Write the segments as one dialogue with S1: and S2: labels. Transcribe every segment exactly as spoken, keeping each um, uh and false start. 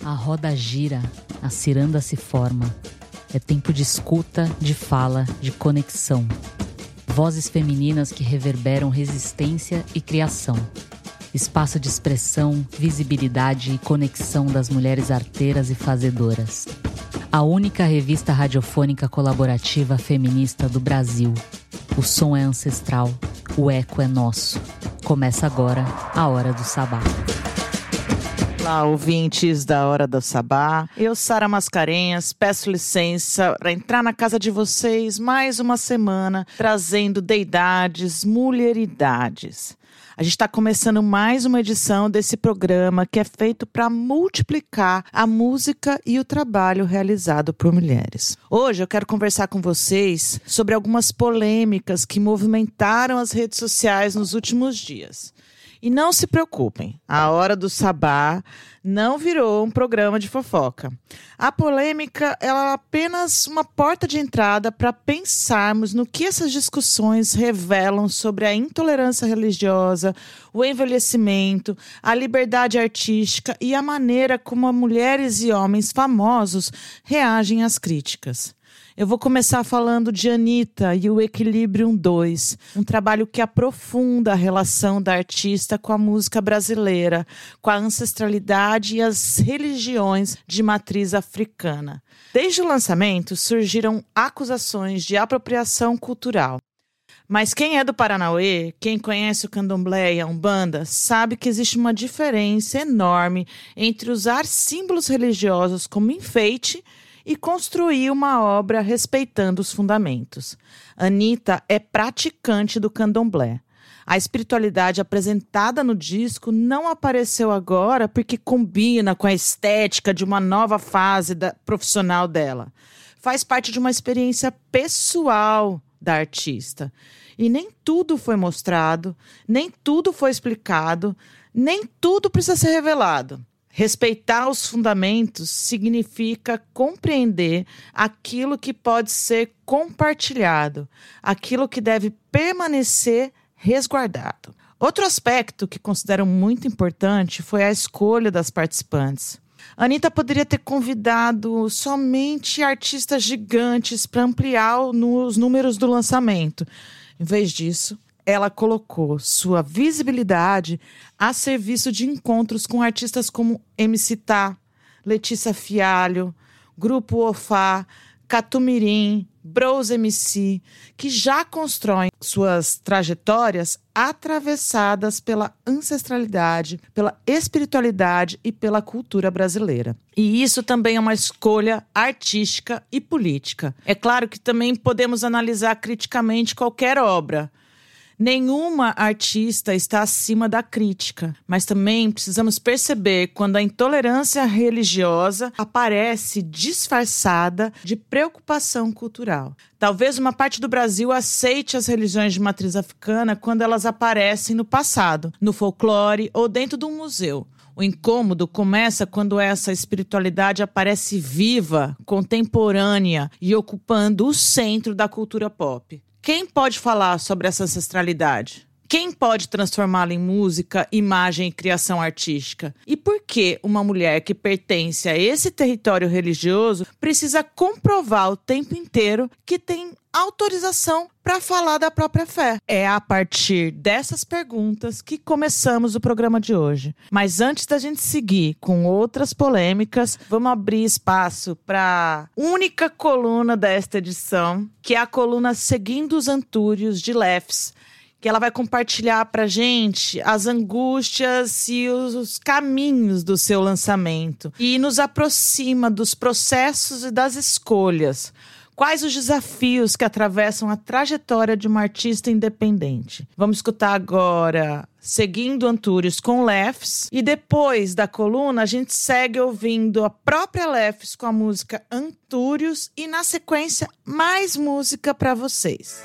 S1: A roda gira, a ciranda se forma. É tempo de escuta, de fala, de conexão. Vozes femininas que reverberam resistência e criação. Espaço de expressão, visibilidade e conexão das mulheres arteiras e fazedoras. A única revista radiofônica colaborativa feminista do Brasil. O som é ancestral, o eco é nosso. Começa agora a Hora do Sabá.
S2: Olá, ouvintes da Hora do Sabá. Eu, Sara Mascarenhas, peço licença para entrar na casa de vocês mais uma semana, trazendo deidades, mulheridades. A gente está começando mais uma edição desse programa que é feito para multiplicar a música e o trabalho realizado por mulheres. Hoje eu quero conversar com vocês sobre algumas polêmicas que movimentaram as redes sociais nos últimos dias. E não se preocupem, a Hora do Sabá não virou um programa de fofoca. A polêmica ela é apenas uma porta de entrada para pensarmos no que essas discussões revelam sobre a intolerância religiosa, o envelhecimento, a liberdade artística e a maneira como mulheres e homens famosos reagem às críticas. Eu vou começar falando de Anitta e o Equilibrium dois, um trabalho que aprofunda a relação da artista com a música brasileira, com a ancestralidade e as religiões de matriz africana. Desde o lançamento, surgiram acusações de apropriação cultural. Mas quem é do Paranauê, quem conhece o candomblé e a umbanda, sabe que existe uma diferença enorme entre usar símbolos religiosos como enfeite e construir uma obra respeitando os fundamentos. Anitta é praticante do candomblé. A espiritualidade apresentada no disco não apareceu agora porque combina com a estética de uma nova fase da, profissional dela. Faz parte de uma experiência pessoal da artista. E nem tudo foi mostrado, nem tudo foi explicado, nem tudo precisa ser revelado. Respeitar os fundamentos significa compreender aquilo que pode ser compartilhado, aquilo que deve permanecer resguardado. Outro aspecto que considero muito importante foi a escolha das participantes. Anitta poderia ter convidado somente artistas gigantes para ampliar os números do lançamento. Em vez disso, ela colocou sua visibilidade a serviço de encontros com artistas como M C Tá, Letícia Fialho, Grupo Ofá, Catumirim, Bros M C, que já constroem suas trajetórias atravessadas pela ancestralidade, pela espiritualidade e pela cultura brasileira. E isso também é uma escolha artística e política. É claro que também podemos analisar criticamente qualquer obra. Nenhuma artista está acima da crítica, mas também precisamos perceber quando a intolerância religiosa aparece disfarçada de preocupação cultural. Talvez uma parte do Brasil aceite as religiões de matriz africana quando elas aparecem no passado, no folclore ou dentro de um museu. O incômodo começa quando essa espiritualidade aparece viva, contemporânea e ocupando o centro da cultura pop. Quem pode falar sobre essa ancestralidade? Quem pode transformá-la em música, imagem e criação artística? E por que uma mulher que pertence a esse território religioso precisa comprovar o tempo inteiro que tem autorização para falar da própria fé? É a partir dessas perguntas que começamos o programa de hoje. Mas antes da gente seguir com outras polêmicas, vamos abrir espaço para a única coluna desta edição, que é a coluna Seguindo os Antúrios, de Lefs, que ela vai compartilhar pra gente as angústias e os caminhos do seu lançamento. E nos aproxima dos processos e das escolhas. Quais os desafios que atravessam a trajetória de uma artista independente? Vamos escutar agora Seguindo Antúrios com Lefs. E depois da coluna, a gente segue ouvindo a própria Lefs com a música Antúrios. E na sequência, mais música pra vocês.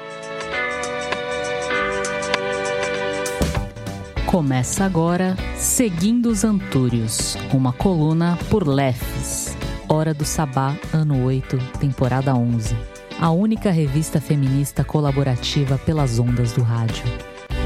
S1: Começa agora Seguindo os Antúrios, uma coluna por Lefs. Hora do Sabá, ano oito, temporada onze. A única revista feminista colaborativa pelas ondas do rádio.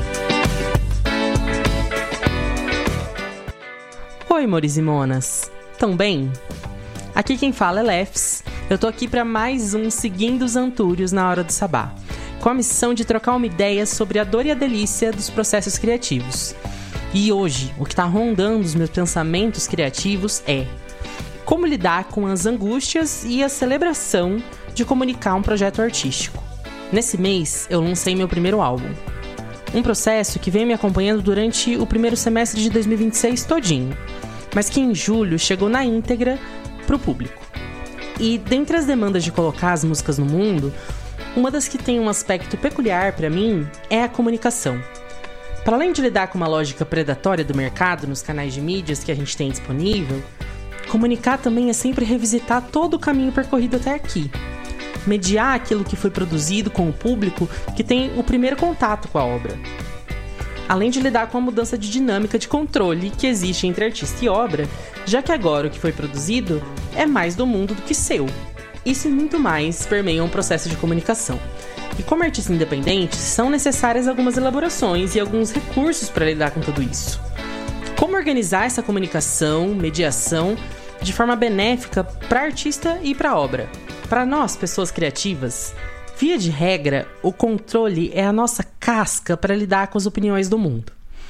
S3: Oi, Mores e Monas. Tão bem? Aqui quem fala é Lefs. Eu tô aqui para mais um Seguindo os Antúrios na Hora do Sabá, com a missão de trocar uma ideia sobre a dor e a delícia dos processos criativos. E hoje, o que está rondando os meus pensamentos criativos é como lidar com as angústias e a celebração de comunicar um projeto artístico. Nesse mês, eu lancei meu primeiro álbum. Um processo que vem me acompanhando durante o primeiro semestre de dois mil e vinte e seis todinho, mas que em julho chegou na íntegra para o público. E dentre as demandas de colocar as músicas no mundo, uma das que tem um aspecto peculiar para mim é a comunicação. Para além de lidar com uma lógica predatória do mercado nos canais de mídias que a gente tem disponível, comunicar também é sempre revisitar todo o caminho percorrido até aqui. Mediar aquilo que foi produzido com o público que tem o primeiro contato com a obra. Além de lidar com a mudança de dinâmica de controle que existe entre artista e obra, já que agora o que foi produzido é mais do mundo do que seu. Isso e muito mais permeiam um processo de comunicação. E como artista independente, são necessárias algumas elaborações e alguns recursos para lidar com tudo isso. Como organizar essa comunicação, mediação, de forma benéfica para artista e para obra? Para nós, pessoas criativas, via de regra, o controle é a nossa casca para lidar com as opiniões do mundo.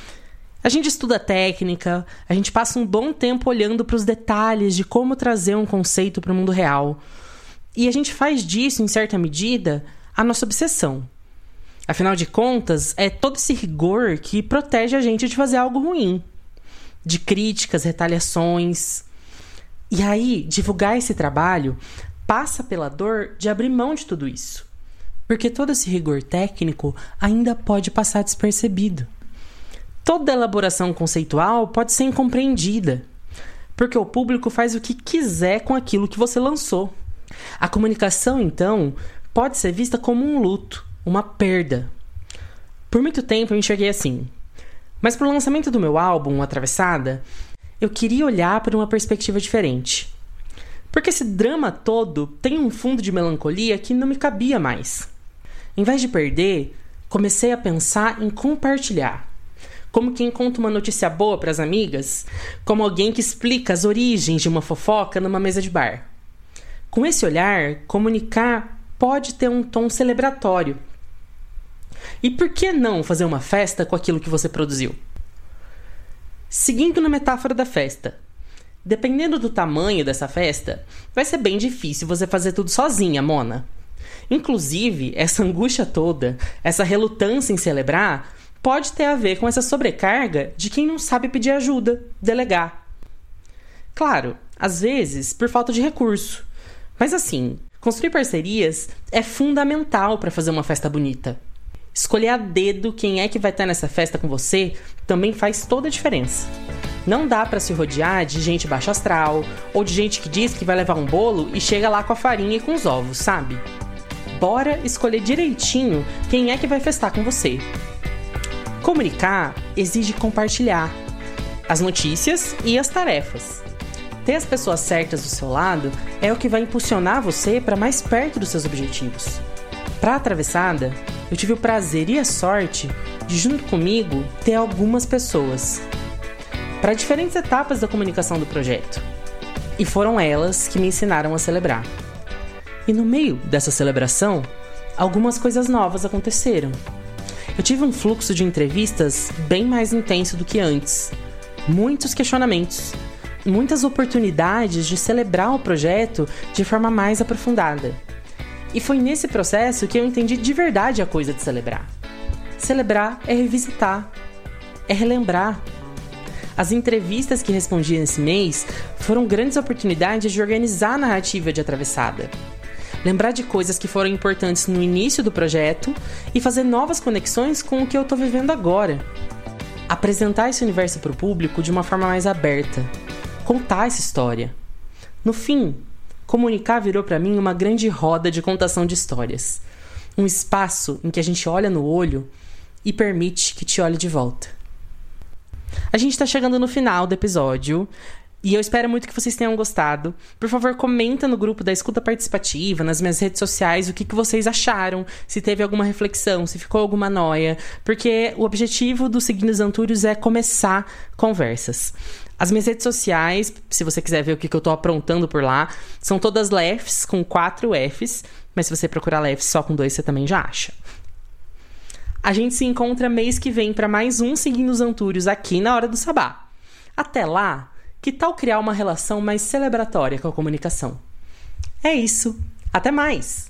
S3: A gente estuda técnica, a gente passa um bom tempo olhando para os detalhes de como trazer um conceito para o mundo real. E a gente faz disso, em certa medida, a nossa obsessão. Afinal de contas, é todo esse rigor que protege a gente de fazer algo ruim. De críticas, retaliações. E aí, divulgar esse trabalho passa pela dor de abrir mão de tudo isso. Porque todo esse rigor técnico ainda pode passar despercebido. Toda elaboração conceitual pode ser incompreendida. Porque o público faz o que quiser com aquilo que você lançou. A comunicação, então, pode ser vista como um luto, uma perda. Por muito tempo eu enxerguei assim. Mas para o lançamento do meu álbum, Atravessada, eu queria olhar por uma perspectiva diferente. Porque esse drama todo tem um fundo de melancolia que não me cabia mais. Em vez de perder, comecei a pensar em compartilhar. Como quem conta uma notícia boa para as amigas, como alguém que explica as origens de uma fofoca numa mesa de bar. Com esse olhar, comunicar pode ter um tom celebratório. E por que não fazer uma festa com aquilo que você produziu? Seguindo na metáfora da festa, dependendo do tamanho dessa festa, vai ser bem difícil você fazer tudo sozinha, Mona. Inclusive, essa angústia toda, essa relutância em celebrar, pode ter a ver com essa sobrecarga de quem não sabe pedir ajuda, delegar. Claro, às vezes por falta de recurso. Mas assim, construir parcerias é fundamental para fazer uma festa bonita. Escolher a dedo quem é que vai estar nessa festa com você também faz toda a diferença. Não dá para se rodear de gente baixo astral ou de gente que diz que vai levar um bolo e chega lá com a farinha e com os ovos, sabe? Bora escolher direitinho quem é que vai festar com você. Comunicar exige compartilhar as notícias e as tarefas. Ter as pessoas certas do seu lado é o que vai impulsionar você para mais perto dos seus objetivos. Para a Atravessada, eu tive o prazer e a sorte de, junto comigo, ter algumas pessoas para diferentes etapas da comunicação do projeto. E foram elas que me ensinaram a celebrar. E no meio dessa celebração, algumas coisas novas aconteceram. Eu tive um fluxo de entrevistas bem mais intenso do que antes. Muitos questionamentos. Muitas oportunidades de celebrar o projeto de forma mais aprofundada. E foi nesse processo que eu entendi de verdade a coisa de celebrar. Celebrar é revisitar, é relembrar. As entrevistas que respondi nesse mês foram grandes oportunidades de organizar a narrativa de Atravessada. Lembrar de coisas que foram importantes no início do projeto e fazer novas conexões com o que eu estou vivendo agora. Apresentar esse universo para o público de uma forma mais aberta. Contar essa história. No fim, comunicar virou para mim uma grande roda de contação de histórias. Um espaço em que a gente olha no olho e permite que te olhe de volta. A gente está chegando no final do episódio E eu espero muito que vocês tenham gostado. Por favor, comenta no grupo da Escuta Participativa, nas minhas redes sociais, o que, que vocês acharam, se teve alguma reflexão, se ficou alguma noia. Porque o objetivo do Seguindo os Antúrios é começar conversas. As minhas redes sociais, se você quiser ver o que, que eu tô aprontando por lá, são todas Lefs, com quatro Fs. Mas se você procurar Lefs só com dois, você também já acha. A gente se encontra mês que vem para mais um Seguindo os Antúrios aqui na Hora do Sabá. Até lá, que tal criar uma relação mais celebratória com a comunicação? É isso. Até mais!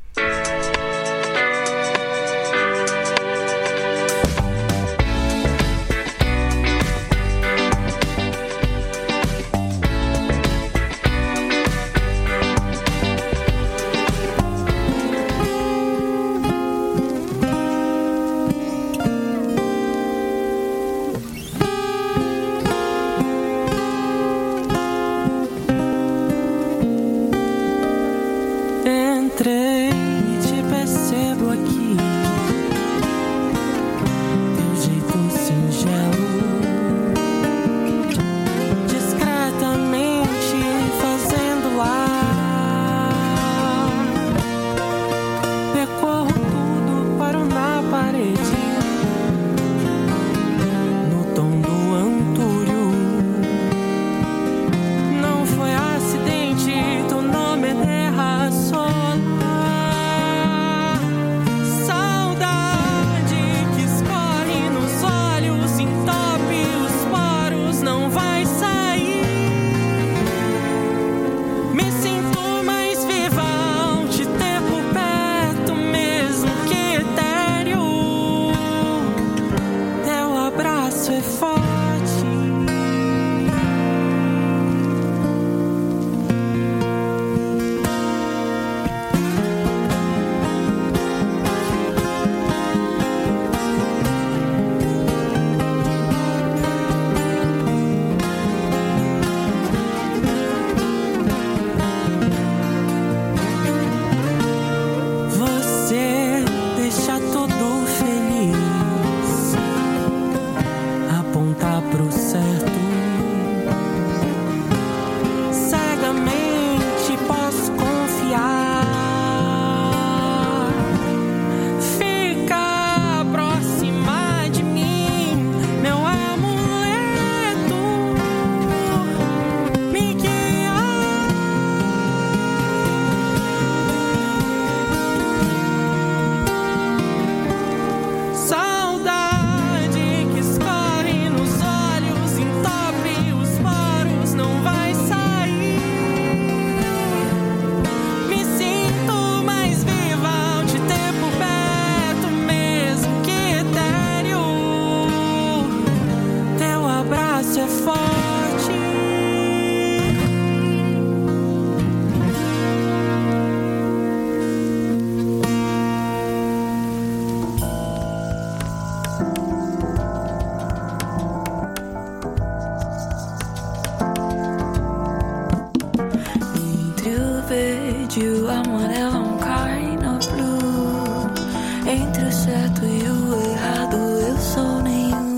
S4: verde, o amarelo é um kind of blue. Entre o certo e o errado eu sou nenhum.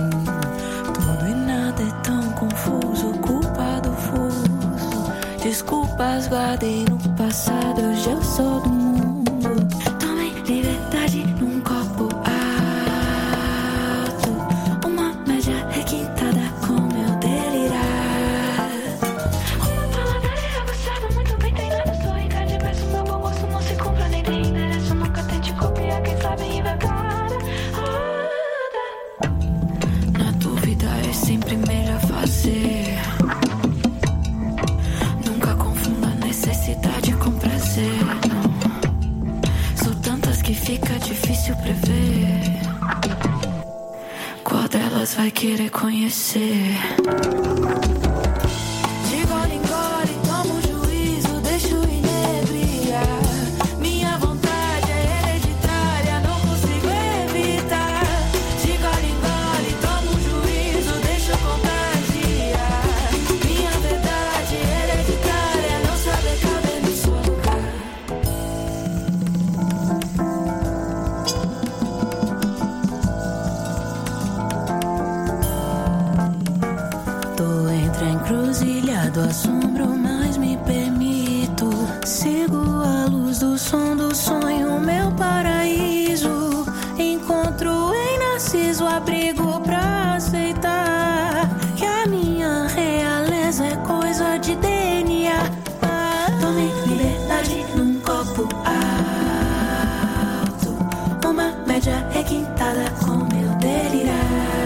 S4: Tudo e nada é tão confuso, culpado fuso. Desculpas guardei no passado, hoje eu sou do mundo. Tomei liberdade num copo alto, uma média requintada com meu delirar. Uma palavra é aguçada, muito bem treinada. Sou encadimento, meu bom gosto não se compra nem tem endereço. Nunca tente copiar, quem sabe inventar. Na dúvida é sempre melhor fazer. Nunca confunda necessidade com prazer, não. São tantas que fica difícil prever qual delas vai querer conhecer. De gole em gole, tomo juízo, deixo inebriar. Minha vontade é hereditária, não consigo evitar. De gole em gole, tomo juízo, deixo contagiar. Minha verdade é hereditária, não saber caber no seu lugar. Tô entre encruzilhado, assombro, mas me permito. Sigo a luz do som do sonho, meu paraíso. Encontro em Narciso abrigo pra aceitar que a minha realeza é coisa de D N A. Tomei liberdade num copo alto, uma média requintada com meu delirar.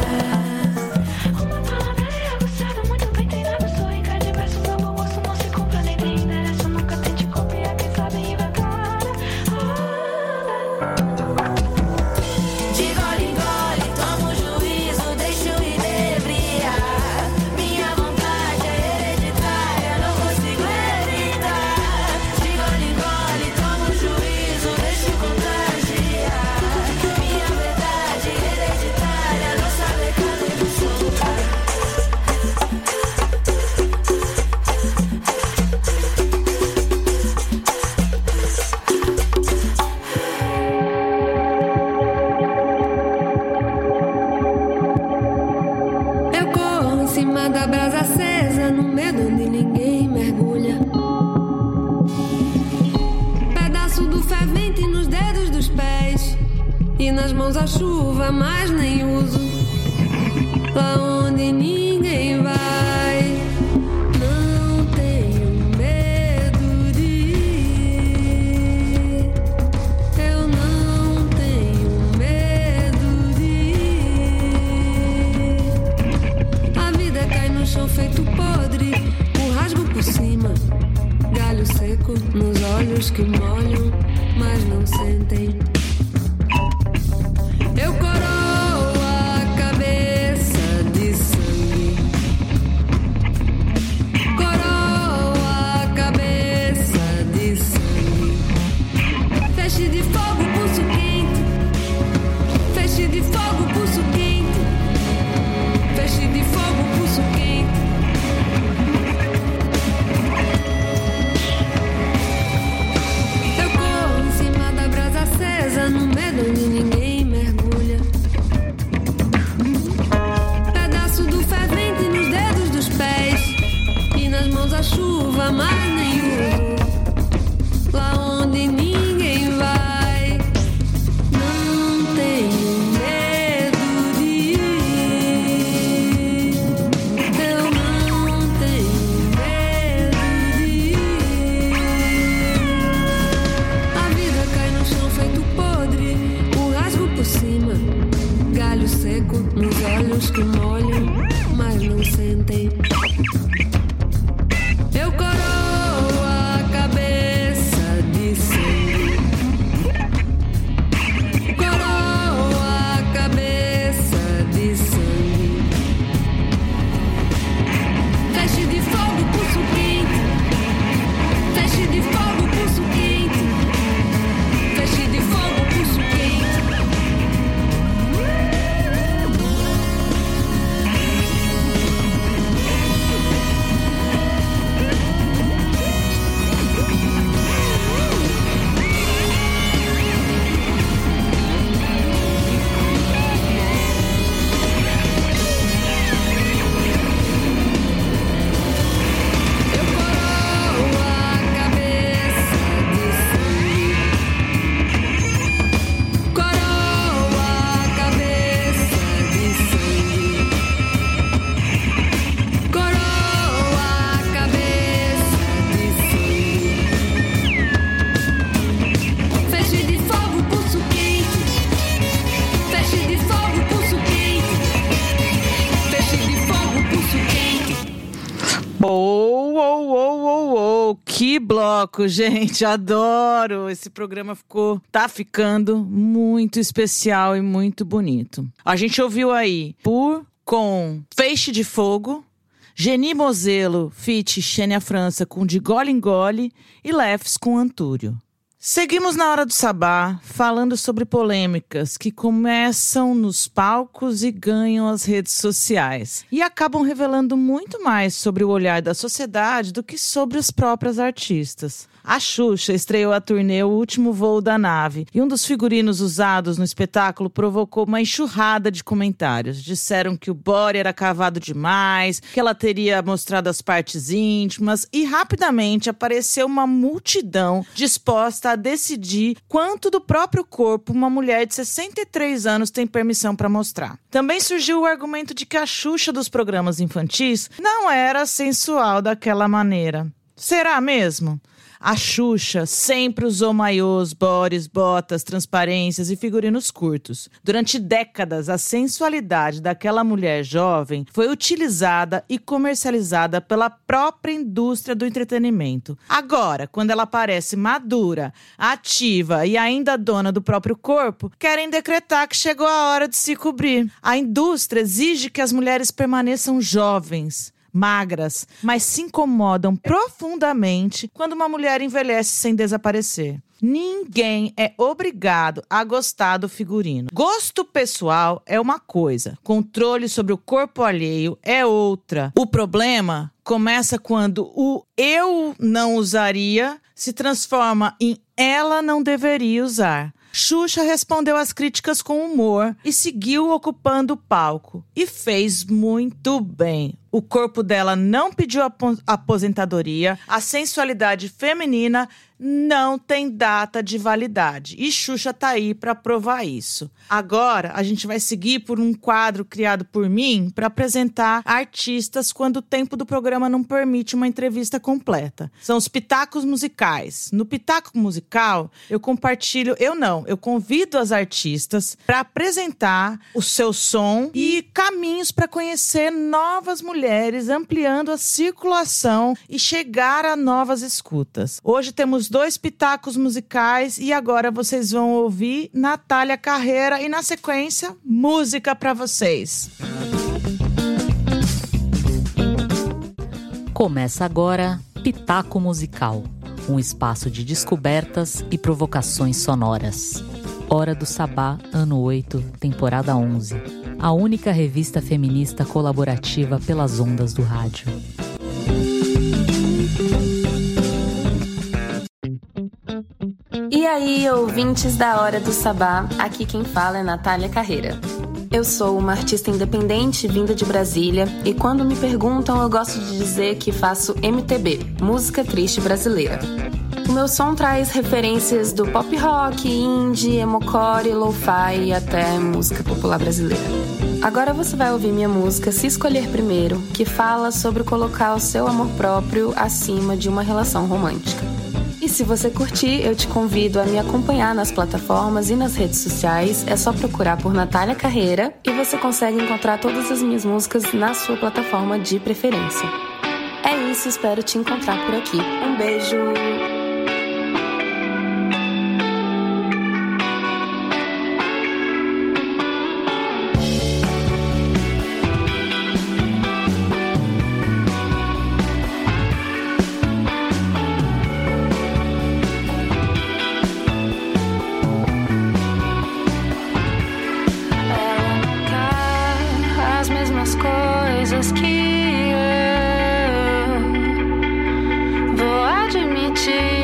S5: A chuva, mas nem uso. Lá onde ninguém vai, não tenho medo de ir. Eu não tenho medo de ir. A vida cai no chão feito podre, o rasgo por cima, galho seco nos olhos que molham, mas não sentem. Eu coroo a cabeça de sangue, coroo a cabeça de sangue. Feixe de fogo, pulso quente, feixe de fogo, pulso quente, feixe de fogo, pulso quente. Eu corro em cima da brasa acesa, no medo onde ninguém a chuva, mas nem uso. Lá onde ninguém vai, não tenho medo de ir. Eu não tenho medo de ir. A vida cai no chão feito podre, o rasgo por cima, galho seco nos olhos que molham, mas não sentem. Eu coroo a cabeça de sangue, coroo a cabeça de sangue. Feixe de fogo, pulso quente, feixe de fogo, pulso quente, feixe de fogo, pulso quente.
S2: Que bloco, gente, adoro. Esse programa ficou, tá ficando muito especial e muito bonito. A gente ouviu aí Por com Feixe de Fogo, Geni Mozelo feat. Xenia França com De Gole em Gole e Lefs com Antúrio. Seguimos na Hora do Sabá, falando sobre polêmicas que começam nos palcos e ganham as redes sociais. E acabam revelando muito mais sobre o olhar da sociedade do que sobre as próprias artistas. A Xuxa estreou a turnê O Último Voo da Nave e um dos figurinos usados no espetáculo provocou uma enxurrada de comentários. Disseram que o body era cavado demais, que ela teria mostrado as partes íntimas e rapidamente apareceu uma multidão disposta a decidir quanto do próprio corpo uma mulher de sessenta e três anos tem permissão para mostrar. Também surgiu o argumento de que a Xuxa dos programas infantis não era sensual daquela maneira. Será mesmo? A Xuxa sempre usou maiôs, bodies, botas, transparências e figurinos curtos. Durante décadas, a sensualidade daquela mulher jovem foi utilizada e comercializada pela própria indústria do entretenimento. Agora, quando ela parece madura, ativa e ainda dona do próprio corpo, querem decretar que chegou a hora de se cobrir. A indústria exige que as mulheres permaneçam jovens, magras, mas se incomodam profundamente quando uma mulher envelhece sem desaparecer. Ninguém é obrigado a gostar do figurino. Gosto pessoal é uma coisa, controle sobre o corpo alheio é outra. O problema começa quando o eu não usaria se transforma em ela não deveria usar. Xuxa respondeu às críticas com humor e seguiu ocupando o palco. E fez muito bem. O corpo dela não pediu aposentadoria, a sensualidade feminina não tem data de validade. E Xuxa tá aí para provar isso. Agora, a gente vai seguir por um quadro criado por mim para apresentar artistas quando o tempo do programa não permite uma entrevista completa. São os pitacos musicais. No pitaco musical, eu compartilho, eu não, eu convido as artistas para apresentar o seu som e caminhos para conhecer novas mulheres, ampliando a circulação e chegar a novas escutas. Hoje temos dois pitacos musicais e agora vocês vão ouvir Natália Carreira e, na sequência, música para vocês.
S1: Começa agora Pitaco Musical, um espaço de descobertas e provocações sonoras. Hora do Sabá, ano oito, temporada onze. A única revista feminista colaborativa pelas ondas do rádio.
S6: E aí, ouvintes da Hora do Sabá, aqui quem fala é Natália Carreira. Eu sou uma artista independente vinda de Brasília e quando me perguntam eu gosto de dizer que faço M T B, música triste brasileira. O meu som traz referências do pop rock, indie, emocore, lo-fi e até música popular brasileira. Agora você vai ouvir minha música Se Escolher Primeiro, que fala sobre colocar o seu amor próprio acima de uma relação romântica. E se você curtir, eu te convido a me acompanhar nas plataformas e nas redes sociais. É só procurar por Natália Carreira e você consegue encontrar todas as minhas músicas na sua plataforma de preferência. É isso, espero te encontrar por aqui. Um beijo!
S5: Coisas que eu vou admitir.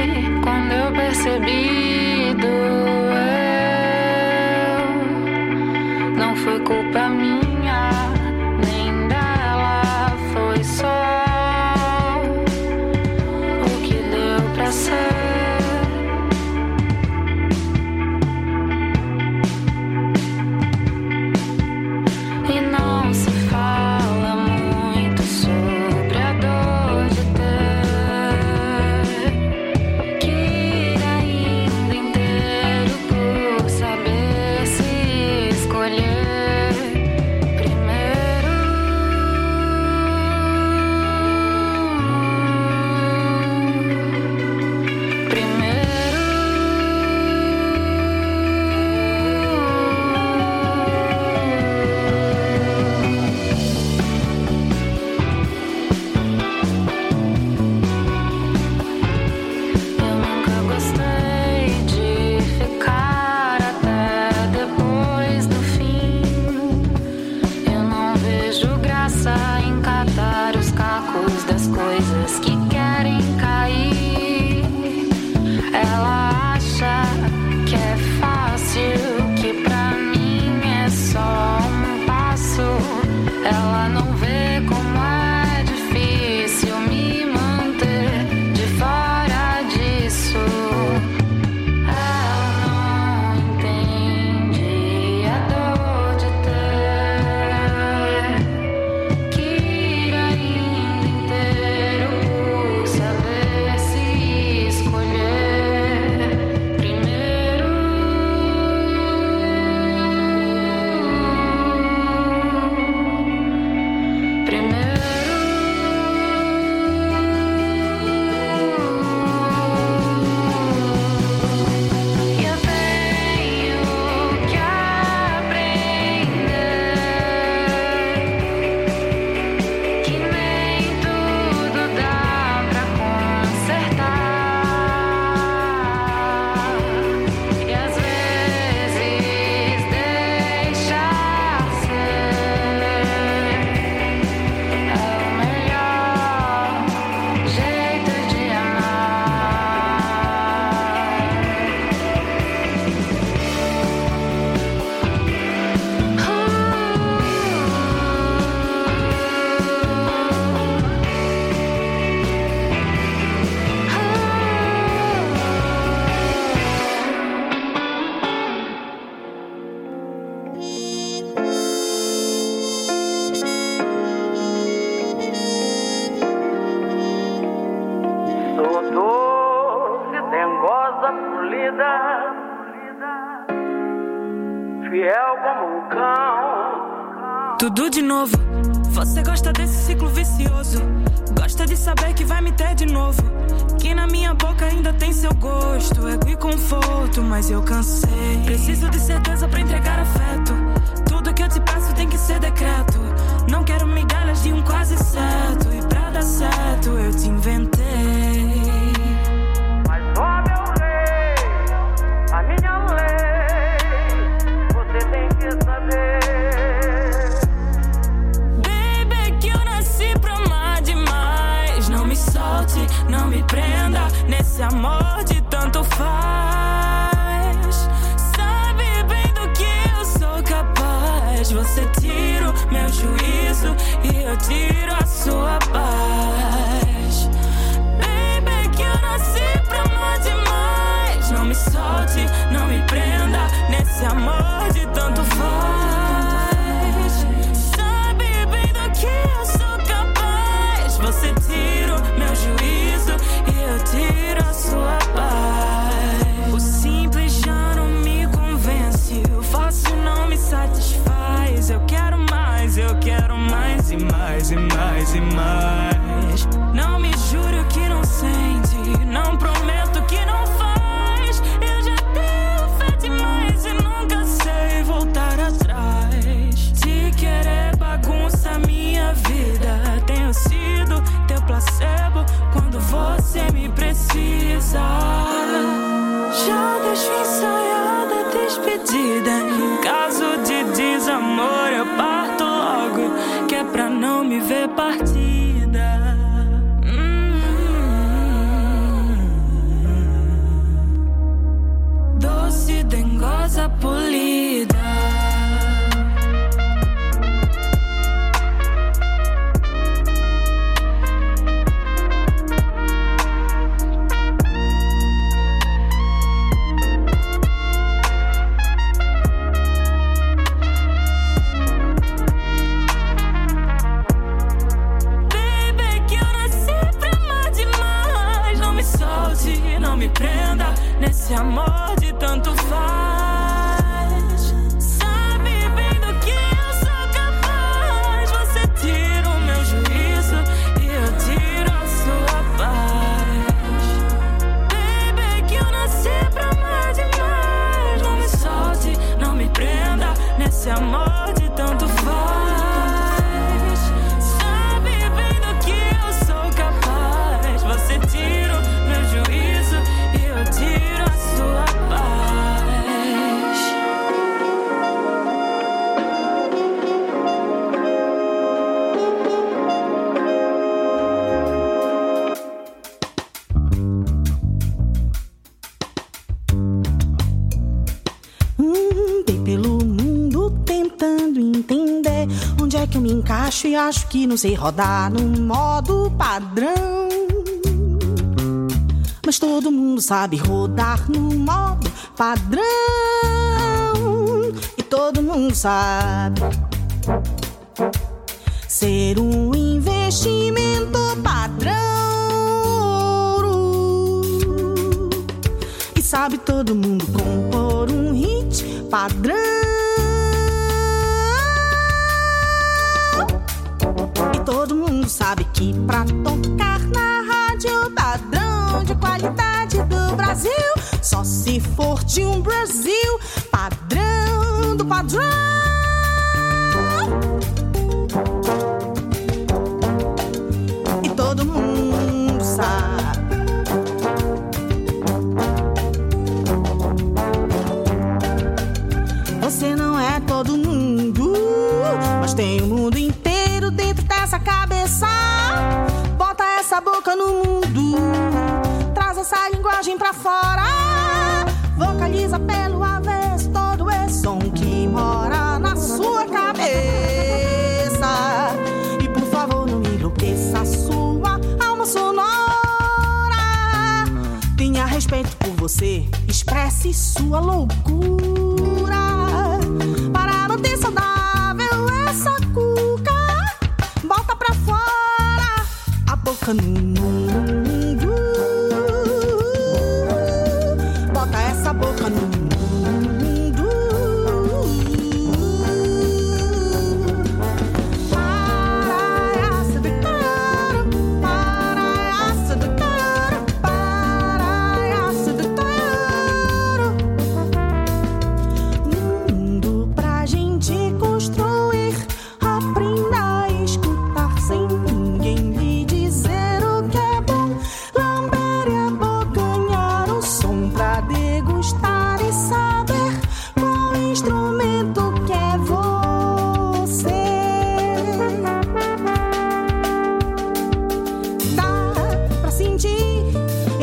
S4: como um cão. Tudo de novo. Você gosta desse ciclo vicioso. Gosta de saber que vai me ter de novo. Que na minha boca ainda tem seu gosto. Ego e conforto, mas eu cansei. Preciso de certeza pra entregar afeto. Tudo que eu te peço tem que ser decreto. Não quero migalhas de um quase certo. E pra dar certo eu te inventei.
S7: Mas ó meu rei, a minha lei, você tem que saber.
S4: Baby, que eu nasci pra amar demais. Não me solte, não me prenda nesse amor de tanto faz. Sabe bem do que eu sou capaz. Você tira o meu juízo e eu tiro a sua paz. Baby, que eu nasci pra amar demais. Não me solte, não me prenda nesse amor de tanto faz. Sabe bem do que eu sou capaz. Você tira o meu juízo e eu tiro a sua paz. O simples já não me convence. O fácil não me satisfaz. Eu quero mais, eu quero mais e mais e mais e mais. Não me jure o que não sente. Não prometo que não faz. Eu já tenho fé demais e nunca sei voltar atrás. Te querer bagunça minha vida. Tenho sido teu placebo quando você me precisa. Já deixo ensaiada a despedida. Em caso de desamor eu parto logo, que é pra não me ver partida. Hum. Doce, dengosa, polida. Prenda nesse amor de tanto faz. Sabe bem do que eu sou capaz. Você tira o meu juízo e eu tiro a sua paz. Baby, que eu nasci pra amar demais. Não me solte, não me prenda nesse amor de tanto faz. Sabe bem do que eu sou capaz. Você tira o meu juízo e eu tiro a sua paz.
S8: Hum, Dei pelo mundo tentando entender onde é que eu me encaixo e acho que não sei rodar no modo padrão. Mas todo mundo sabe rodar no modo padrão. E todo mundo sabe ser um investimento padrão. E sabe todo mundo compor um hit padrão. E todo mundo sabe que pra tocar na rádio padrão de qualidade do Brasil, só se for de um Brasil padrão do padrão. E todo mundo sabe você não é todo mundo, mas tem o mundo inteiro dentro dessa cabeça. Bota essa boca no mundo, traz essa linguagem pra fora. Vocaliza pelo avesso todo esse som que mora na sua cabeça. E por favor não enlouqueça a sua alma sonora. Tenha respeito por você, expresse sua loucura. Para manter saudável essa cuca, bota pra fora a boca no mundo. Bota essa boca no mundo.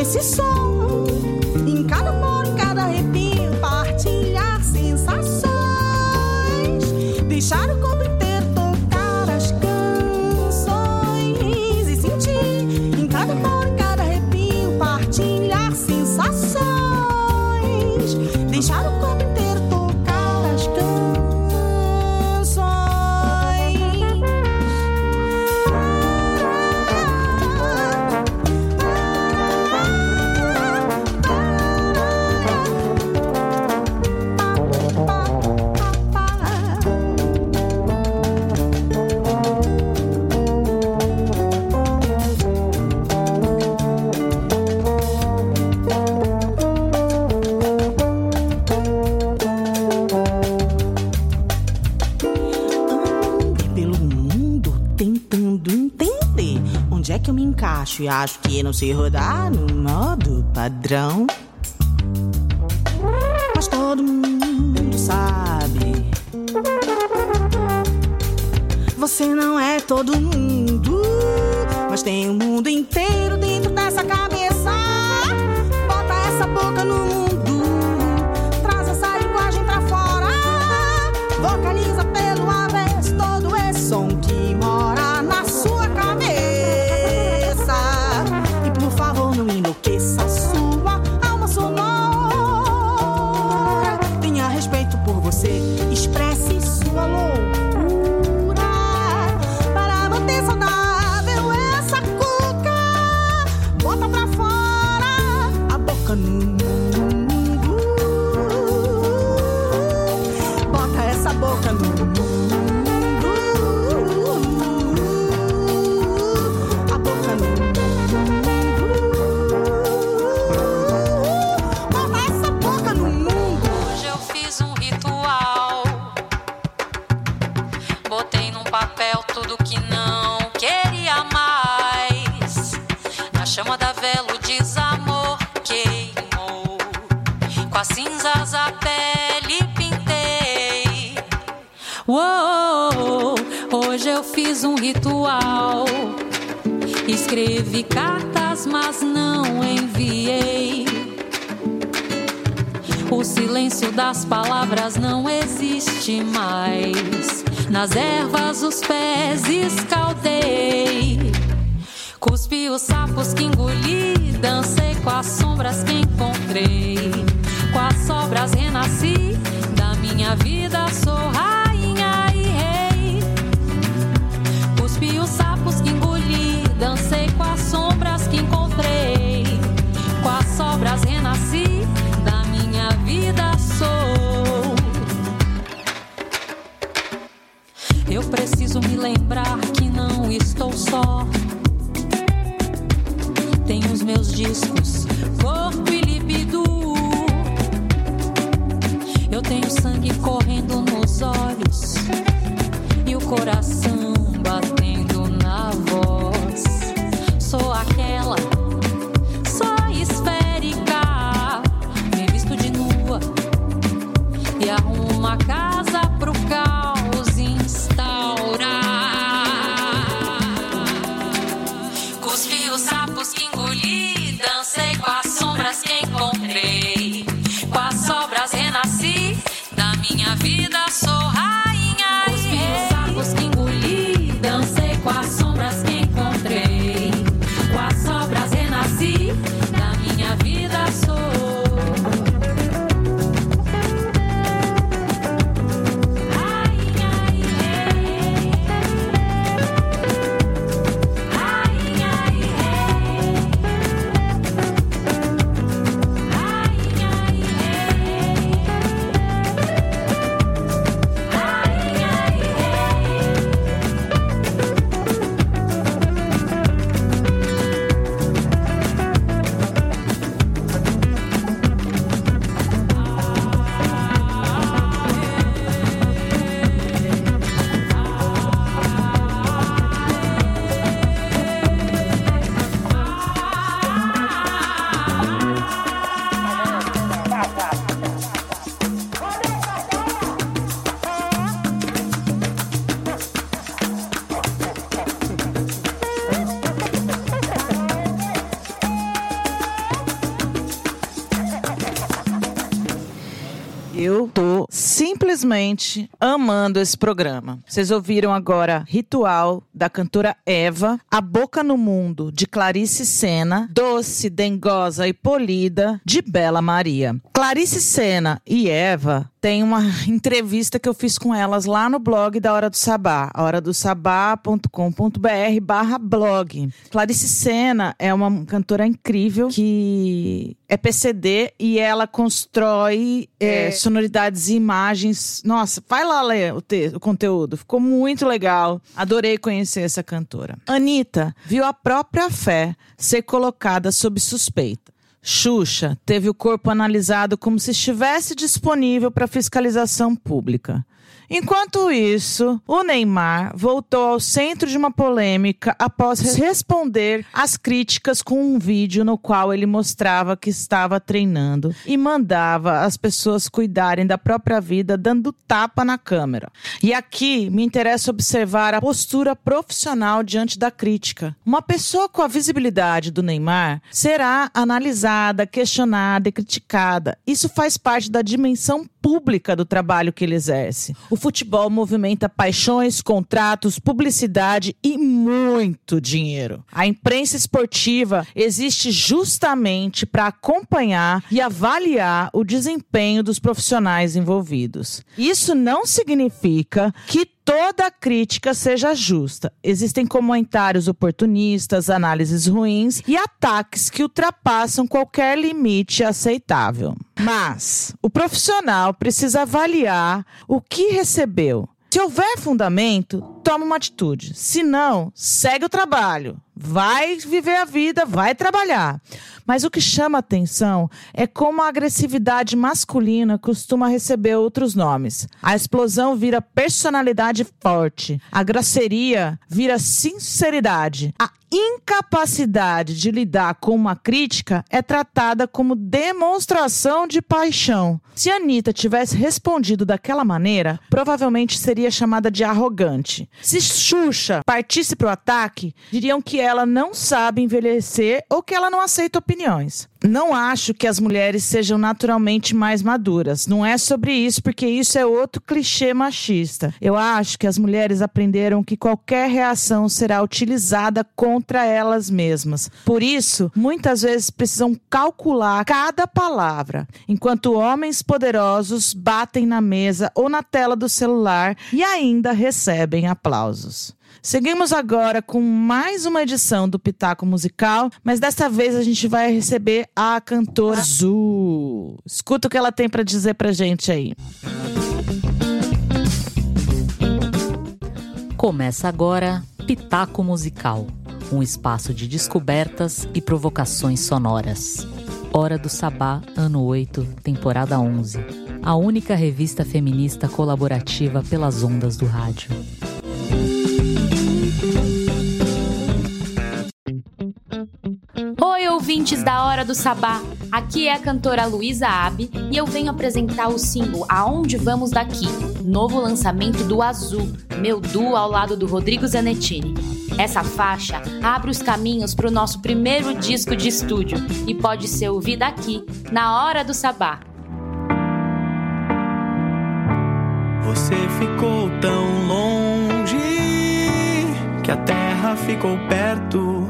S8: esse som. Em cada poro, em cada arrepio, partilhar sensações. Deixar o corpo inteiro tocar as canções e sentir. Em cada poro, em cada arrepio, partilhar sensações. Deixar o corpo inteiro tocar as canções. E acho que não sei rodar no modo padrão. Mas todo mundo sabe, você não é todo mundo, mas tem o mundo inteiro dentro dessa cabeça. Bota essa boca no mundo, traz essa linguagem pra fora. Vocaliza pelo avesso todo esse som que mora na sua cabeça. Não enlouqueça a sua alma sonora. Tenha respeito por você, expresse sua loucura. Para manter saudável essa cuca, bota pra fora a boca no mundo. Bota essa boca no mundo. A boca no mundo.
S9: Chama da vela, o desamor queimou. Com as cinzas a pele pintei. Uou, hoje eu fiz um ritual. Escrevi cartas, mas não enviei. O silêncio das palavras não existe mais. Nas ervas os pés escaldei. Cuspi os sapos que engoli, dancei com as sombras que encontrei. Com as sobras renasci, da minha vida sou rainha e rei. Cuspi os sapos que engoli, dancei com as sombras que encontrei. Com as sobras renasci, da minha vida sou. Eu preciso me lembrar que não estou só. Tenho os meus discos, corpo e líbido. Eu tenho sangue correndo nos olhos e o coração batendo na voz. Sou aquela, só esférica. Me visto de nua e arrumo a casa pro caos instaurar. Cuspi os sapos que engoli, dancei com as sombras que encontrei. Com as sobras renasci, da minha vida sou rainha. Cuspi os sapos que engoli, dancei com as sombras que encontrei. Com as sobras renasci, da minha vida sou.
S4: I
S2: simplesmente amando esse programa. Vocês ouviram agora Ritual, da cantora Eva, A Boca no Mundo, de Clarice Sena, Doce, Dengosa e Polida, de Bela Maria. Clarice Sena e Eva tem uma entrevista que eu fiz com elas lá no blog da Hora do Sabá, horadosabá.com.br barra blog. Clarice Sena é uma cantora incrível que é P C D e ela constrói é, sonoridades e imagens. Nossa, vai lá ler o, te- o conteúdo, ficou muito legal. Adorei conhecer essa cantora. Anitta viu a própria fé ser colocada sob suspeita. Xuxa teve o corpo analisado como se estivesse disponível para fiscalização pública. Enquanto isso, o Neymar voltou ao centro de uma polêmica após responder às críticas com um vídeo no qual ele mostrava que estava treinando e mandava as pessoas cuidarem da própria vida dando tapa na câmera. E aqui me interessa observar a postura profissional diante da crítica. Uma pessoa com a visibilidade do Neymar será analisada, questionada e criticada. Isso faz parte da dimensão pública do trabalho que ele exerce. O futebol movimenta paixões, contratos, publicidade e muito dinheiro. A imprensa esportiva existe justamente para acompanhar e avaliar o desempenho dos profissionais envolvidos. Isso não significa que toda crítica seja justa. Existem comentários oportunistas, análises ruins e ataques que ultrapassam qualquer limite aceitável. Mas o profissional precisa avaliar o que recebeu. Se houver fundamento, toma uma atitude. Se não, segue o trabalho. Vai viver a vida, vai trabalhar. Mas o que chama atenção é como a agressividade masculina costuma receber outros nomes. A explosão vira personalidade forte. A grosseria vira sinceridade. A incapacidade de lidar com uma crítica é tratada como demonstração de paixão. Se a Anitta tivesse respondido daquela maneira, provavelmente seria chamada de arrogante. Se Xuxa partisse para o ataque, diriam que ela não sabe envelhecer ou que ela não aceita opiniões. Não acho que as mulheres sejam naturalmente mais maduras. Não é sobre isso, porque isso é outro clichê machista. Eu acho que as mulheres aprenderam que qualquer reação será utilizada contra elas mesmas. Por isso, muitas vezes precisam calcular cada palavra, enquanto homens poderosos batem na mesa ou na tela do celular e ainda recebem aplausos. Seguimos agora com mais uma edição do Pitaco Musical, mas dessa vez a gente vai receber a cantora Azul. Escuta o que ela tem pra dizer pra gente aí.
S1: Começa agora Pitaco Musical, um espaço de descobertas e provocações sonoras. Hora do Sabá, ano oito, temporada onze. A única revista feminista colaborativa pelas ondas do rádio.
S10: Oi, ouvintes da Hora do Sabá, aqui é a cantora Luísa Abbe e eu venho apresentar o single Aonde Vamos Daqui, novo lançamento do Azul, meu duo ao lado do Rodrigo Zanettini. Essa faixa abre os caminhos para o nosso primeiro disco de estúdio e pode ser ouvida aqui, na Hora do Sabá.
S11: Você ficou tão longe que a terra ficou perto.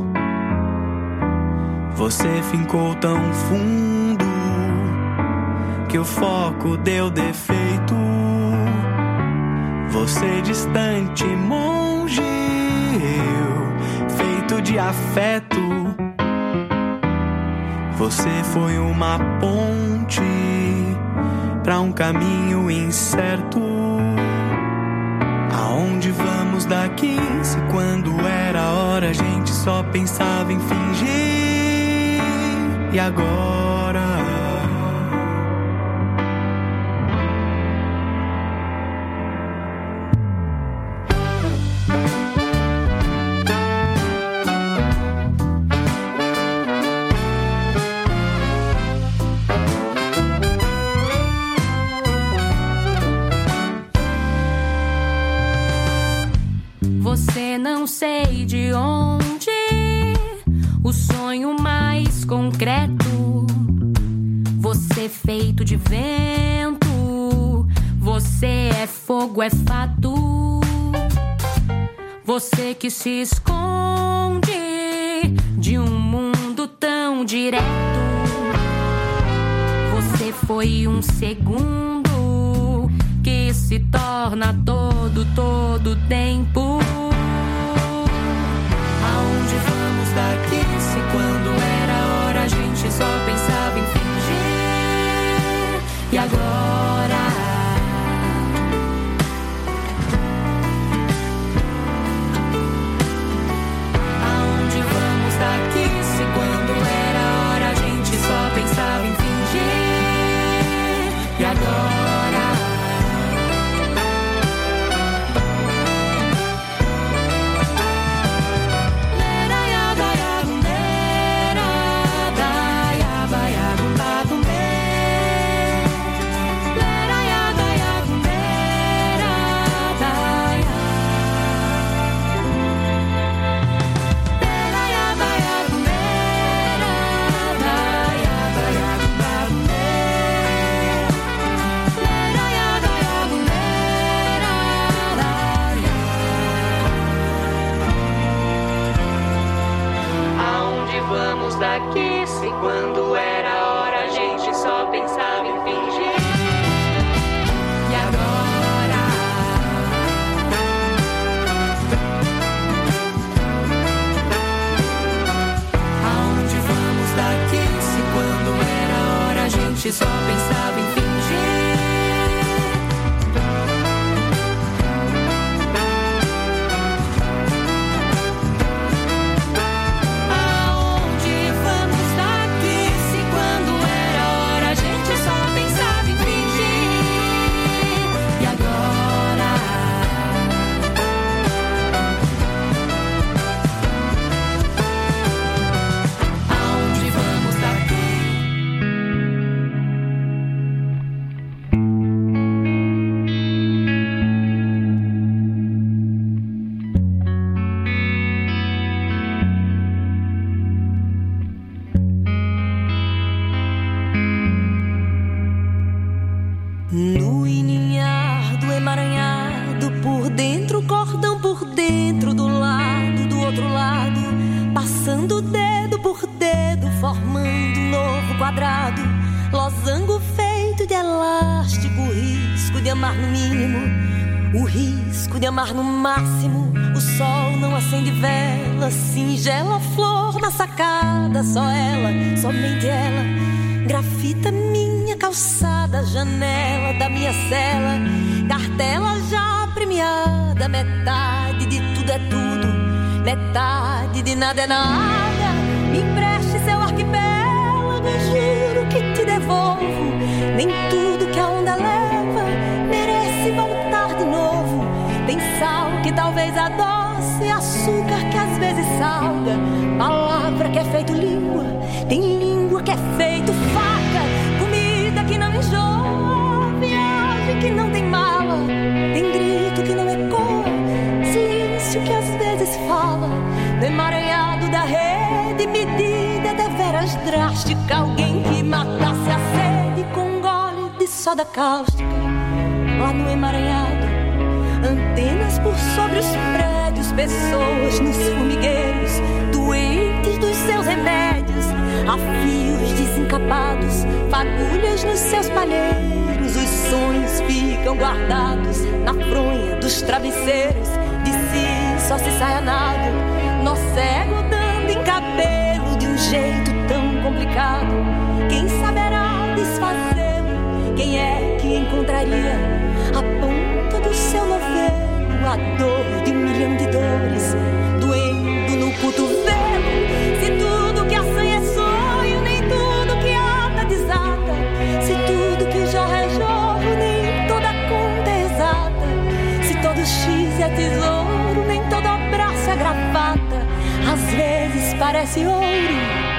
S11: Você fincou tão fundo que o foco deu defeito. Você distante, monge, eu feito de afeto. Você foi uma ponte pra um caminho incerto. Aonde vamos daqui? Se quando era hora a gente só pensava em fingir. E agora?
S10: Você não sei de onde, o sonho mais concreto. Você feito de vento,
S9: Você é fogo, é fato. Você que se esconde de um mundo tão direto. Você foi um segundo que se torna todo, todo tempo.
S11: Aonde vamos daqui? Se quando era hora a gente só pensava em fingir. E agora? Aonde vamos daqui? Se quando era hora a gente só pensava em fingir. E agora? Daqui, se quando era hora a gente só pensava em fingir. E agora? Aonde vamos daqui? Se quando era hora a gente só pensava em fingir.
S5: No ininhar do emaranhado, por dentro o cordão, por dentro do lado, do outro lado, passando dedo por dedo, formando um novo quadrado, losango feito de elástico, o risco de amar no mínimo, o risco de amar no máximo. O sol não acende vela, singela flor na sacada, só ela, somente ela, grafita minha calçada, janela da minha cela, cartela já premiada, metade de tudo é tudo, metade de nada é nada. Me empreste seu arquipélago, juro que te devolvo. Nem tudo que a onda leva merece voltar de novo. Tem sal que talvez adoce, açúcar que às vezes salga, palavra que é feito língua, tem língua que é feito faca, comida que não enjoa, viagem que não tem mala, tem grito que não ecoa, silêncio que às vezes fala. No emaranhado da rede, medida deveras drástica, alguém que matasse a sede com um gole de soda cáustica. Lá no emaranhado, antenas por sobre os prédios, pessoas nos formigueiros, doentes dos seus remédios, a fios desencapados, fagulhas nos seus palheiros. Os sonhos ficam guardados na fronha dos travesseiros, de si só se sai a nado, nó cego dando em cabelo, de um jeito tão complicado. Quem saberá desfazê-lo? Quem é que encontraria a ponta do seu novelo, a dor de um milhão de dores, doendo no cotovelo? Se tudo que assanha é sonho, nem tudo que ata desata. Se tudo que jorra é jorro, nem toda conta é exata. Se todo X é tesouro, nem todo abraço é gravata. Às vezes parece ouro,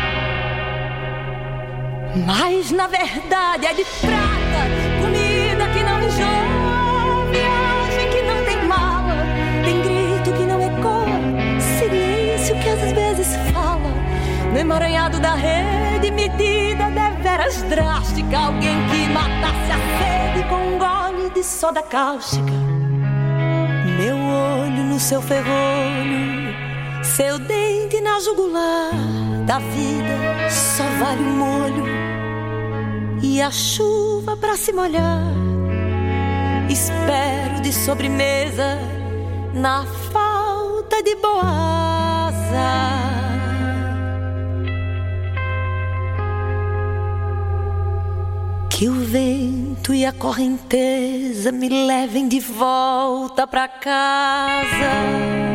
S5: mas na verdade é de prata. Comida que não enjoa, viagem que não tem mala, tem grito que não ecoa, silêncio que às vezes fala. No emaranhado da rede, medida deveras deras drástica, alguém que matasse a sede com um gole de soda cáustica. Meu olho no seu ferrolho, seu dente na jugular. Da vida só vale o molho e a chuva pra se molhar. Espero de sobremesa na falta de boasa. Que o vento e a correnteza me levem de volta pra casa.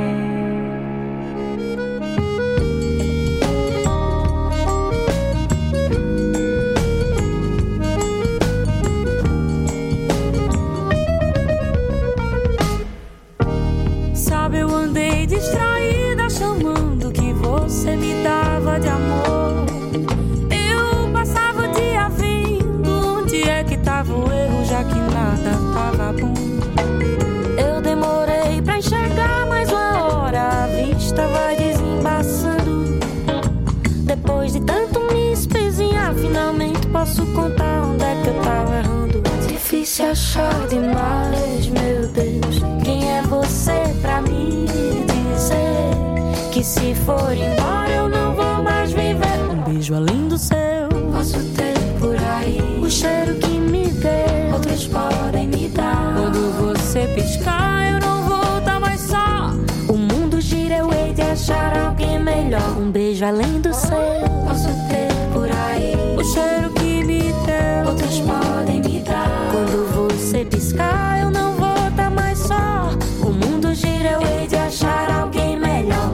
S4: Sabe, eu andei distraída chamando que você me dava de amor. Eu passava o dia vendo onde é que tava o erro, já que nada tava bom. Eu demorei pra enxergar mais uma hora, a vista vai desembaçando. Depois de tanto me espezinhar, finalmente posso contar onde é que eu tava errando. Difícil achar demais, meu Deus, quem é você pra me dizer que se for embora eu não vou mais viver? Um beijo além do seu posso ter por aí, o cheiro que me deu outros podem me dar. Quando você piscar eu não vou estar mais só. O mundo gira, eu hei de achar alguém melhor. Um beijo além do seu posso ter por aí, o cheiro que me deu outros podem me dar. Quando você piscar eu não vou estar mais só. O mundo gira, eu hei de achar alguém melhor.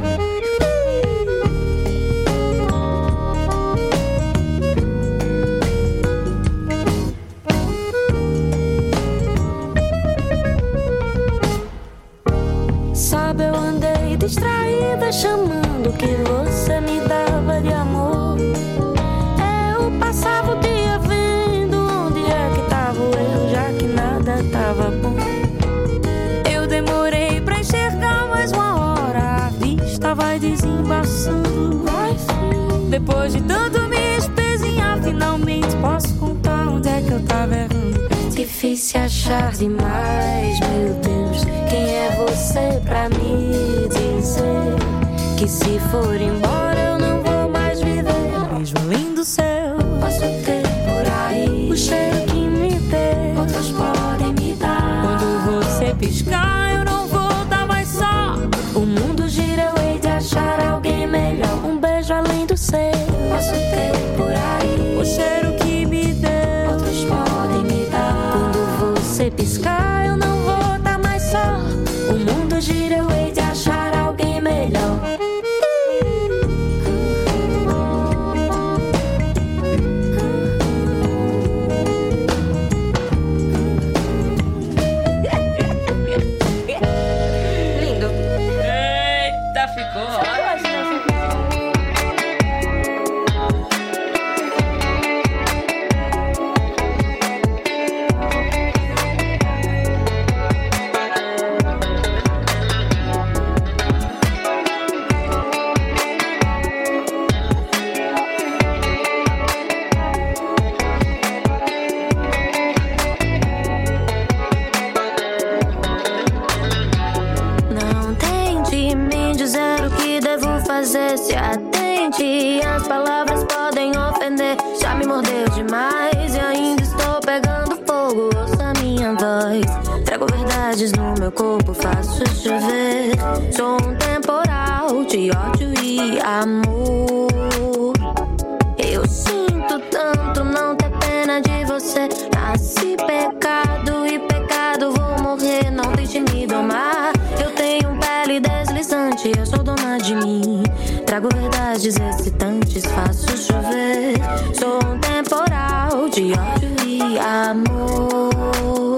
S4: Sabe, eu andei distraída chamando que você me dava de amor. Eu passava o dia vendo onde é que tava o erro, já que nada tava bom. Eu demorei pra enxergar mais uma hora, a vista vai desembaçando. Depois de tanto me espezinhar, finalmente posso contar onde é que eu tava errando. Difícil achar demais, meu Deus, quem é você pra me dizer que se for embora eu não vou mais viver? Um beijo além do céu posso ter por aí, o cheiro que me deu outros podem me dar. Quando você piscar eu não vou estar mais só. O mundo gira, eu hei de achar alguém melhor. Um beijo além do céu posso ter por aí, o cheiro que me deu outros podem me dar. Quando você piscar eu não vou estar mais só. O mundo gira, eu hei de achar alguém melhor.
S6: Lindo.
S3: Eita, ficou ótimo.
S4: Não tente me dizer o que devo fazer. Se atente, as palavras podem ofender. Já me mordeu demais e ainda estou pegando fogo. Ouça minha voz, trago verdades no meu corpo, faço chover. Sou um temporal de ódio e amor. Eu sinto tanto não ter pena de você. Nasci pecado e pecado vou morrer. Não deixe me domar. Eu tenho pele deslizante, eu sou dona de mim. Trago verdades excitantes, faço chover. Sou um temporal de ódio e amor.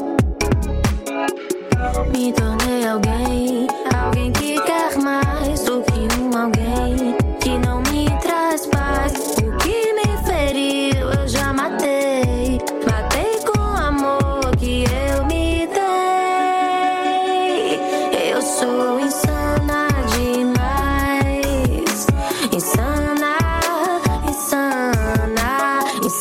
S4: Me tornei alguém, alguém que quer mais do que um alguém que não me traz paz. O que me feriu eu já matei, matei com o amor que eu me dei. Eu sou insana demais, insana, insana, insana.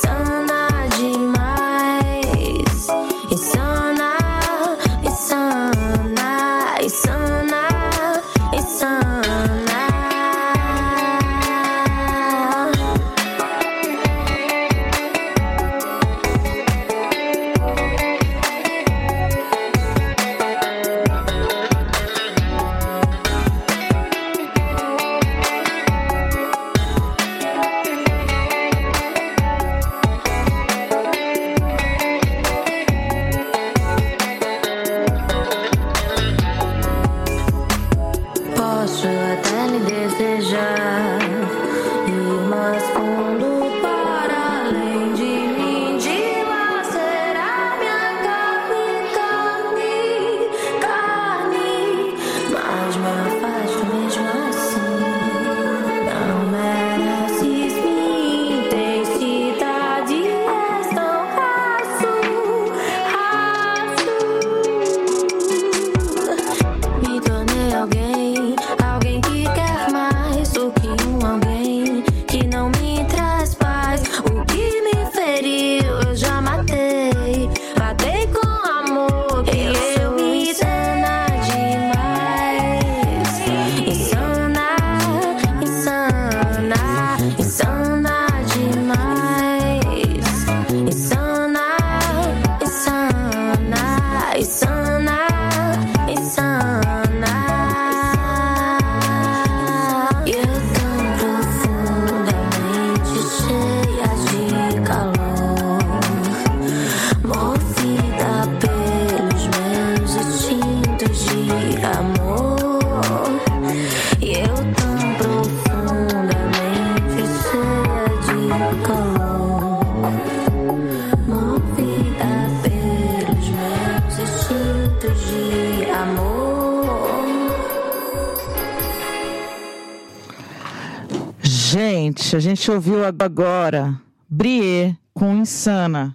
S2: Gente, a gente ouviu agora Brie com Insana.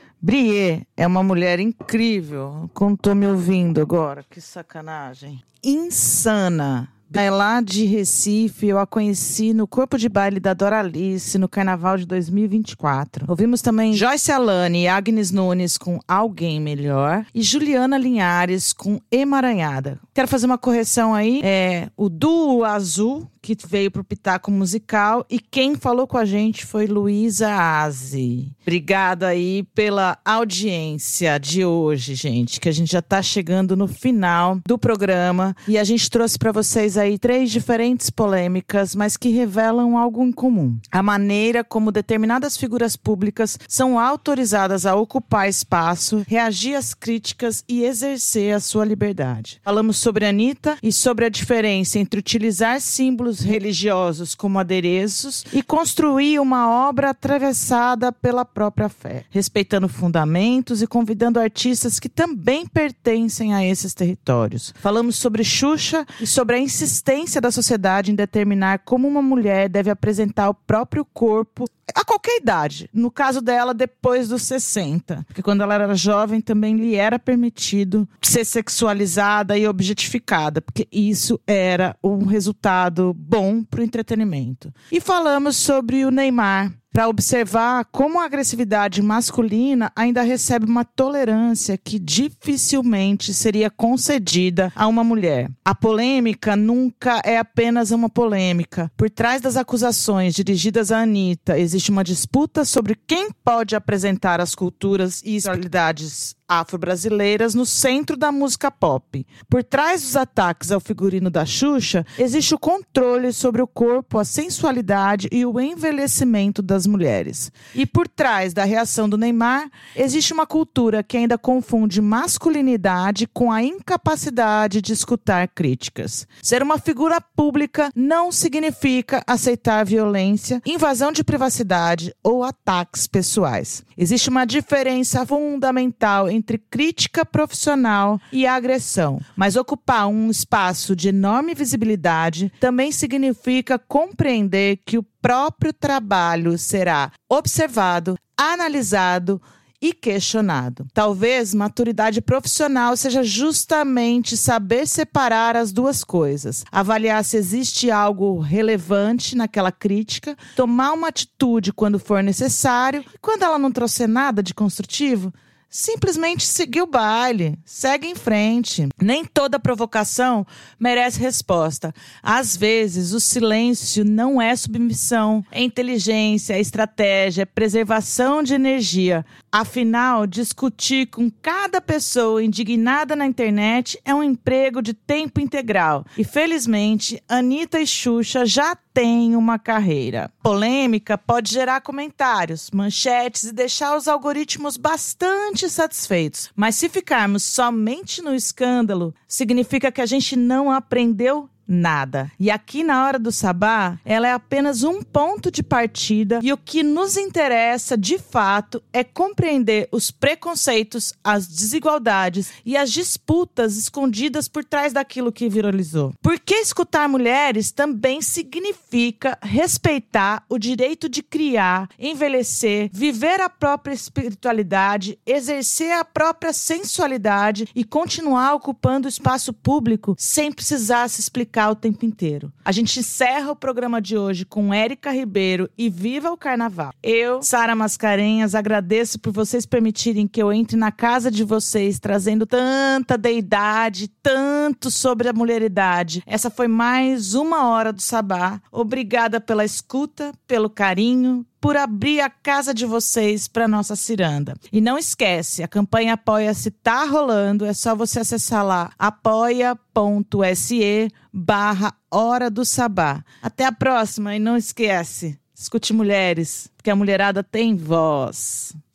S2: Brie é uma mulher incrível. Como tô me ouvindo agora, que sacanagem. Insana. É lá de Recife, eu a conheci no corpo de baile da Doralice no Carnaval de dois mil e vinte e quatro. Ouvimos também Joyce Alane e Agnes Nunes com Alguém Melhor e Juliana Linhares com Emaranhada. Quero fazer uma correção aí, é o Duo Azul, que veio pro Pitaco Musical, e quem falou com a gente foi Luísa Aze. Obrigada aí pela audiência de hoje, gente, que a gente já tá chegando no final do programa e a gente trouxe para vocês aí três diferentes polêmicas, mas que revelam algo em comum. A maneira como determinadas figuras públicas são autorizadas a ocupar espaço, reagir às críticas e exercer a sua liberdade. Falamos sobre a Anitta e sobre a diferença entre utilizar símbolos religiosos como adereços e construir uma obra atravessada pela própria fé, respeitando fundamentos e convidando artistas que também pertencem a esses territórios. Falamos sobre Xuxa e sobre a insistência da sociedade em determinar como uma mulher deve apresentar o próprio corpo a qualquer idade. No caso dela, depois dos sessenta. Porque quando ela era jovem, também lhe era permitido ser sexualizada e objetificada. Porque isso era um resultado bom para o entretenimento. E falamos sobre o Neymar, para observar como a agressividade masculina ainda recebe uma tolerância que dificilmente seria concedida a uma mulher. A polêmica nunca é apenas uma polêmica. Por trás das acusações dirigidas à Anitta, existe uma disputa sobre quem pode apresentar as culturas e espiritualidades afro-brasileiras no centro da música pop. Por trás dos ataques ao figurino da Xuxa, existe o controle sobre o corpo, a sensualidade e o envelhecimento das mulheres. E por trás da reação do Neymar, existe uma cultura que ainda confunde masculinidade com a incapacidade de escutar críticas. Ser uma figura pública não significa aceitar violência, invasão de privacidade ou ataques pessoais. Existe uma diferença fundamental entre entre crítica profissional e agressão. Mas ocupar um espaço de enorme visibilidade também significa compreender que o próprio trabalho será observado, analisado e questionado. Talvez maturidade profissional seja justamente saber separar as duas coisas. Avaliar se existe algo relevante naquela crítica, tomar uma atitude quando for necessário, e quando ela não trouxer nada de construtivo, simplesmente seguir o baile, segue em frente. Nem toda provocação merece resposta. Às vezes, o silêncio não é submissão, é inteligência, é estratégia, é preservação de energia. Afinal, discutir com cada pessoa indignada na internet é um emprego de tempo integral. E, felizmente, Anitta e Xuxa já têm uma carreira. Polêmica pode gerar comentários, manchetes e deixar os algoritmos bastante satisfeitos. Mas se ficarmos somente no escândalo, significa que a gente não aprendeu nada. E aqui na Hora do Sabá, ela é apenas um ponto de partida e o que nos interessa, de fato, é compreender os preconceitos, as desigualdades e as disputas escondidas por trás daquilo que viralizou. Porque escutar mulheres também significa respeitar o direito de criar, envelhecer, viver a própria espiritualidade, exercer a própria sensualidade e continuar ocupando o espaço público sem precisar se explicar o tempo inteiro. A gente encerra o programa de hoje com Érica Ribeiro e Viva o Carnaval. Eu, Sara Mascarenhas, agradeço por vocês permitirem que eu entre na casa de vocês trazendo tanta deidade, tanto sobre a mulheridade. Essa foi mais uma Hora do Sabá. Obrigada pela escuta, pelo carinho, por abrir a casa de vocês para nossa ciranda. E não esquece, a campanha Apoia-se tá rolando, é só você acessar lá apoia.se barra Hora do Sabá. Até a próxima e não esquece, escute mulheres, porque a mulherada tem voz.